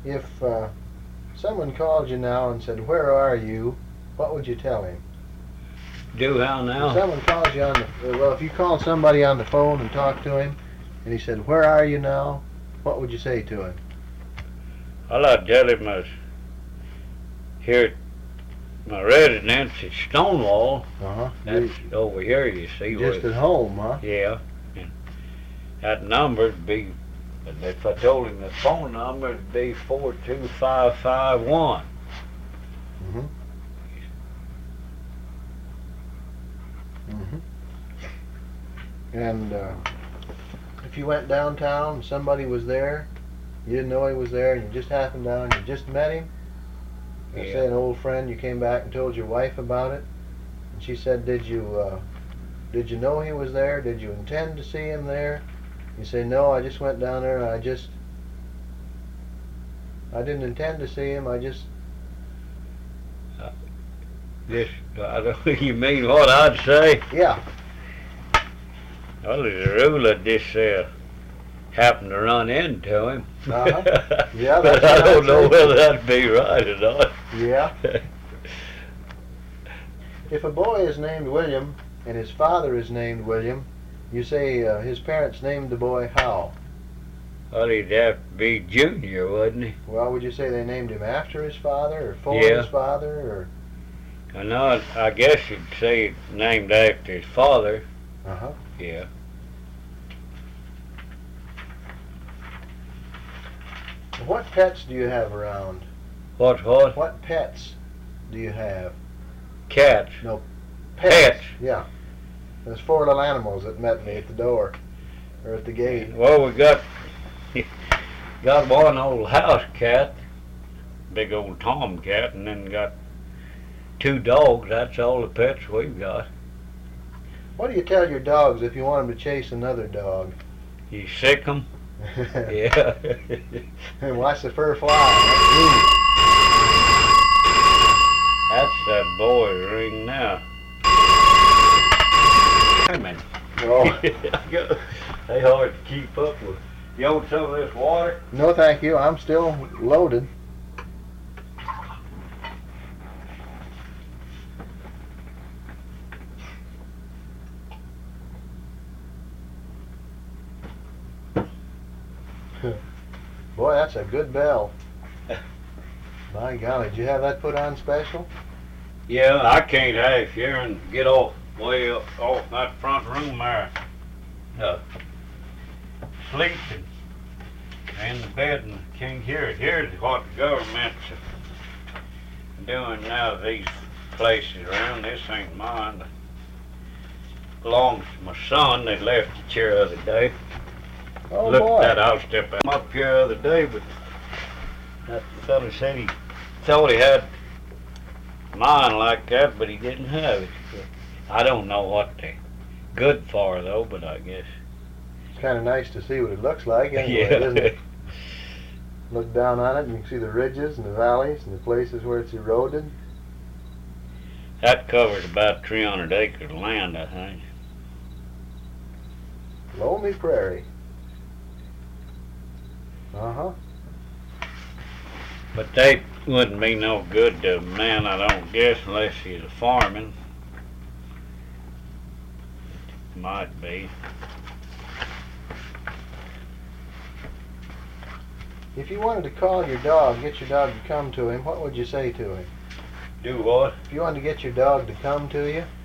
If someone called you now and said, "Where are you?" what would you tell him? Do how If now? someone calls you on the well, if you call somebody on the phone and talk to him, and he said, "Where are you now?" what would you say to him? Well, I'd tell him I was here at my residence at Stonewall. That's over here, you see. Just at home, huh? Yeah. And that number'd be, if I told him the phone number, it'd be 42551. Mhm. Mhm. And if you went downtown and somebody was there, you didn't know he was there, and you just happened down, you just met him. Yeah. Say an old friend, you came back and told your wife about it, and she said, "Did you know he was there? Did you intend to see him there?" You say, "No, I just went down there, and I didn't intend to see him. I just." I don't, you mean what I'd say? Yeah. Well, as a rule, I'd just happen to run into him. Uh-huh. Yeah, but that's I don't know what I'd say. whether that'd be right or not. Yeah. If a boy is named William and his father is named William, you say his parents named the boy how? Well, he'd have to be Junior, wouldn't he? Well, would you say they named him after his father or for Yeah. his father, or? No, I guess you'd say it's named after his father. Uh-huh. Yeah. What pets do you have around? What? What pets do you have? Cats. No, Pets. Yeah. There's 4 little animals that met me at the door, or at the gate. Well, we got one old house cat, big old tomcat, and then got 2 dogs. That's all the pets we've got. What do you tell your dogs if you want them to chase another dog? You sick 'em? Yeah. And watch the fur fly. That's that boy's ring now. Oh. They hard to keep up with. You want some of this water? No, thank you. I'm still loaded. Boy, that's a good bell. My golly, did you have that put on special? Yeah, I can't have here and get way up off that front room there. Sleeping in the bed and can't hear it. Here's what the government's doing now. These places around, this ain't mine. It belongs to my son. They left it here the other day. Oh, Look boy. at that, I'll step out. I'm up here the other day, but that fella said he thought he had mine like that, but he didn't have it. I don't know what they're good for, though, but I guess. It's kind of nice to see what it looks like anyway, Yeah. isn't it? Look down on it and you can see the ridges and the valleys and the places where it's eroded. That covered about 300 acres of land, I think. Lonely prairie. Uh-huh. But they wouldn't be no good to a man, I don't guess, unless he's a farming. Might be. If you wanted to call your dog, get your dog to come to him, what would you say to him? Do what? If you wanted to get your dog to come to you,